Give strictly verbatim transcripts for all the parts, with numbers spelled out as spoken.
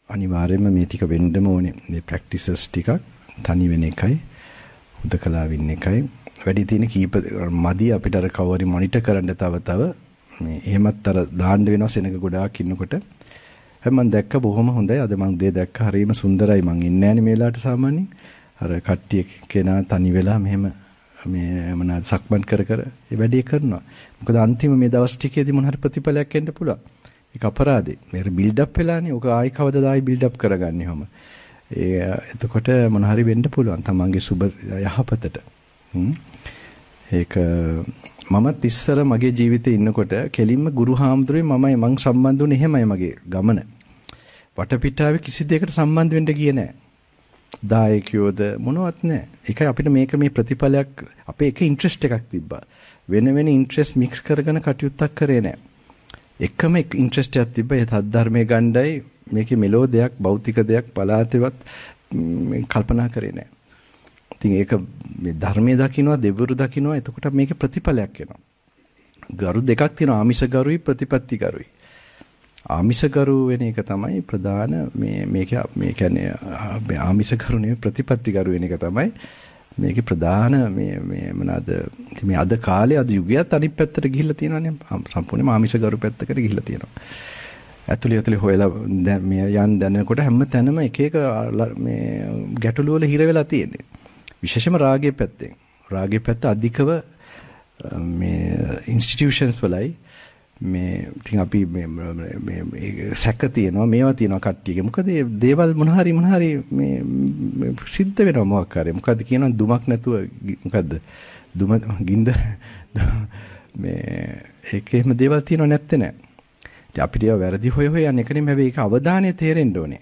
අනිවාර්යයෙන්ම මේ ටික වෙන්නම ඕනේ. මේ ප්‍රැක්ටිසස් ටිකක් තනි වෙන එකයි, උදකලා වෙන්න එකයි. වැඩි තියෙන කීප මදි අපිට අර කවරි මොනිටර් කරන්න තව තව මේ එහෙමත් අර දාන්න වෙනවා සෙනඟ ගොඩාක් ඉන්නකොට. හැබැයි මම දැක්ක බොහොම හොඳයි. අද මම දේ දැක්ක හරියම සුන්දරයි. මම ඉන්නේ නැනේ මේ වෙලාවට සාමාන්‍යයෙන්. අර කට්ටිය කෙනා තනි වෙලා මෙහෙම මේ මොනවාද සක්මන් කර කර ඒ වැඩේ කරනවා. මොකද අන්තිම මේ දවස් ටිකේදී මොන හරි ප්‍රතිඵලයක් එන්න පුළුවන්. ඒක අපරාධේ. මේක බිල්ඩ් අප් වෙලානේ. ඔක ආයි කවදාද ආයි බිල්ඩ් අප් කරගන්නේ හැම. ඒ එතකොට මොන හරි වෙන්න පුළුවන් තමන්ගේ සුබ යහපතට. හ්ම්. ඒක මමත් ඉස්සර මගේ ජීවිතේ ඉන්නකොට කෙලින්ම ගුරු හාමුදුරුවේ මමයි මං සම්බන්ධ වුණේ එහෙමයි මගේ ගමන. වටපිටාවේ කිසි දෙයකට සම්බන්ධ වෙන්න ගියේ නැහැ. දායකයෝද මොනවත් නැහැ. ඒකයි අපිට මේක මේ ප්‍රතිඵලයක් අපේ එක ඉන්ට්‍රෙස්ට් එකක් තිබ්බා. වෙන වෙන ඉන්ට්‍රෙස්ට් මික්ස් කරගෙන කටයුත්තක් කරේ නැහැ. එකම ඉන්ට්‍රෙස්ට් එකක් තිබ්බා. ඒ ධර්මයේ ගණ්ඩායි මේකේ මෙලෝ දෙයක් භෞතික දෙයක් පලාතේවත් කල්පනා කරේ නැහැ. ඉතින් ඒක මේ ධර්මයේ දකින්නවා දෙවිවරු දකින්නවා එතකොට මේකේ ප්‍රතිඵලයක් එනවා. ගරු දෙකක් තියෙනවා ආමිෂ ගරුයි ප්‍රතිපත්ති ගරුයි. ආමිෂ ගරු වෙන එක තමයි ප්‍රධාන මේ මේක මේ කියන්නේ ආමිෂ ගරු නෙවෙයි ප්‍රතිපත්ති ගරු වෙන එක තමයි මේකේ ප්‍රධාන මේ මේ මොනවාද මේ අද කාලේ අද යුගයත් අනිත් පැත්තට ගිහිල්ලා තියෙනවානේ සම්පූර්ණයෙන්ම ආමිෂ ගරු පැත්තකට ගිහිල්ලා තියෙනවා. ඇතුළේ ඇතුළේ හොයලා දැන් මේ යන් දැනනකොට හැම තැනම එක එක මේ ගැටලු වල හිර වෙලා තියෙන්නේ. විශේෂයෙන්ම රාගයේ පැත්තෙන්. රාගයේ පැත්ත අධිකව මේ ඉන්ස්ටිටියුෂන්ස් වලයි මේ ඉතින් අපි මේ මේ සැක තියෙනවා මේවා තියෙනවා කට්ටියගේ. මොකද මේ දේවල් මොන හරි මොන හරි මේ සිද්ධ වෙනවා මොකක් හරි. මොකද කියනවා දුමක් නැතුව මොකද්ද? දුම ගින්ද මේ ඒකේම දේවල් තියෙනව නැත්තේ නෑ. ඉතින් අපිට ඒවා වැරදි හොය හොය යන එක නෙමෙයි හැබැයි ඒක අවධානය තේරෙන්න ඕනේ.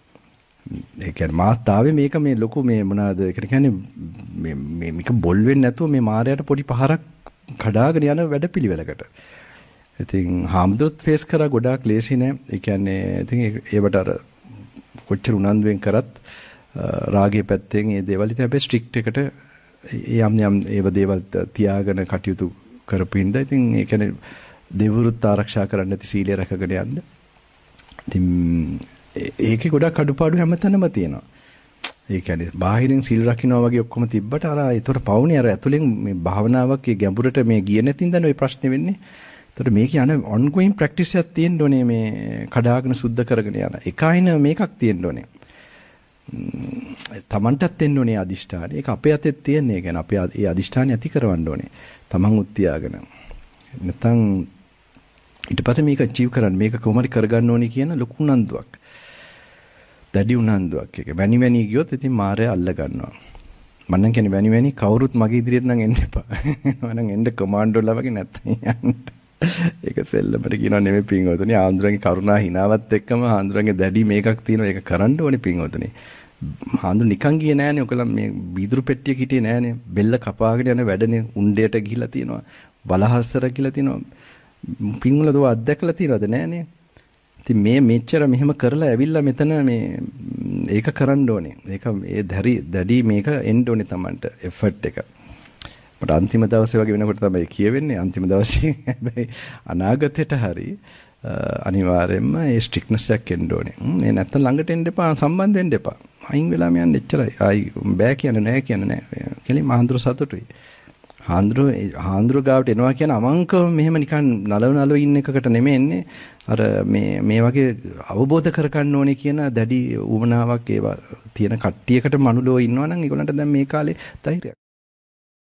ඒ කියන්නේ මාත් ආවේ මේක මේ ලොකු මේ මොනවාද ඒකට කියන්නේ මේ මේ මේක බොල් වෙන්නේ නැතුව මේ මායයට පොඩි පහරක් කඩාගෙන යන වැඩපිළිවෙලකට. ඉතින් හාමුදුරුවෝ ෆේස් කරා ගොඩාක් ලේසි නෑ. ඒ කියන්නේ ඉතින් ඒවට අර කොච්චර උනන්දුවෙන් කරත් රාගයේ පැත්තෙන් මේ දේවල් ඉතින් හැබැයි ස්ට්‍රික්ට් එකට යම් යම් ඒව දේවල් තියාගෙන කටයුතු කරපු ඉඳ ඉතින් ඒ කියන්නේ දෙවිවරුත් ආරක්ෂා කරන්න නැති සීලය රැකගෙන යන්න. ඉතින් ඒකේ ගොඩක් අඩුපාඩු හැමතැනම තියෙනවා. ඒ කියන්නේ බාහිරින් සීල් රකින්නවා වගේ ඔක්කොම තිබ්බට අර ඒතර පවුනේ අර ඇතුලෙන් මේ භාවනාවක් ඒ ගැඹුරට මේ ගිය නැතිනම් ওই ප්‍රශ්නේ වෙන්නේ. ඒතර මේක යන ongoing practice එකක් තියෙන්න ඕනේ මේ කඩාගෙන සුද්ධ කරගෙන යන. එකයින මේකක් තියෙන්න ඕනේ. තමන්ටත් දෙන්න ඕනේ අදිෂ්ඨානය. ඒක අපේ අතේ තියෙන්නේ. ඒ කියන්නේ අපේ ඒ අදිෂ්ඨානය ඇති කරවන්න ඕනේ. තමන් උත් තියාගෙන. නැත්නම් ඊට පස්සේ මේක achieve කරන්න මේක කොහොමද කරගන්න ඕනේ කියන ලොකු උනන්දුවක්. දැඩි උනන්දුවක් එක. වැනි වැනි ගියොත් ඉතින් මාරය අල්ල ගන්නවා. මම නම් කියන්නේ වැනි වැනි කවුරුත් මගේ ඉදිරියට නම් එන්න එපා. මම නම් එන්න කමාන්ඩෝලා වගේ නැත්නම් යන්න. ඒක සෙල්ලමට කියනවා නෙමෙයි පින්වතුනි. ආන්දරගේ කරුණා හිනාවත් එක්කම ආන්දරගේ දැඩි මේකක් තියෙනවා. ඒක කරන්න ඕනේ පින්වතුනි. ආන්දර නිකන් ගියේ නෑනේ. ඔකලා මේ බීදුරු පෙට්ටියක හිටියේ නෑනේ. බෙල්ල කපාගෙන යන වැඩනේ උණ්ඩයට ගිහිලා තියෙනවා. බලහස්සර කියලා තියෙනවා. පින්වල දෝ අත්දැකලා තියෙනවද නෑනේ. ඉතින් මේ මෙච්චර මෙහෙම කරලා ඇවිල්ලා මෙතන මේ ඒක කරන්න ඕනේ. ඒක ඒ දැරි දැඩි මේක එන්න ඕනේ Tamanට එෆර්ට් එක. මට අන්තිම දවසේ වගේ වෙනකොට තමයි කියවෙන්නේ. අන්තිම දවසේ හැබැයි අනාගතයට හරි අනිවාර්යයෙන්ම ඒ ස්ට්‍රික්ට්නස් එකක් එන්න ඕනේ. ඒ නැත්තම් ළඟට එන්න එපා සම්බන්ධ වෙන්න එපා. අයින් වෙලාම යන්න එච්චරයි. ආයි බෑ කියන්නේ නෑ කියන්නේ නෑ. කෙලින් මහන්දුර සතුටුයි. හාන්දුර හාන්දුර ගාවට එනවා කියන අමංකව මෙහෙම නිකන් නලව නලව ඉන්න එකකට නෙමෙයි එන්නේ. අර මේ මේ වගේ අවබෝධ කරගන්න ඕනේ කියන දැඩි උවමනාවක් ඒවා තියෙන කට්ටියකට මනුලෝ ඉන්නවා නම් ඒගොල්ලන්ට දැන් මේ කාලේ ධෛර්යයක්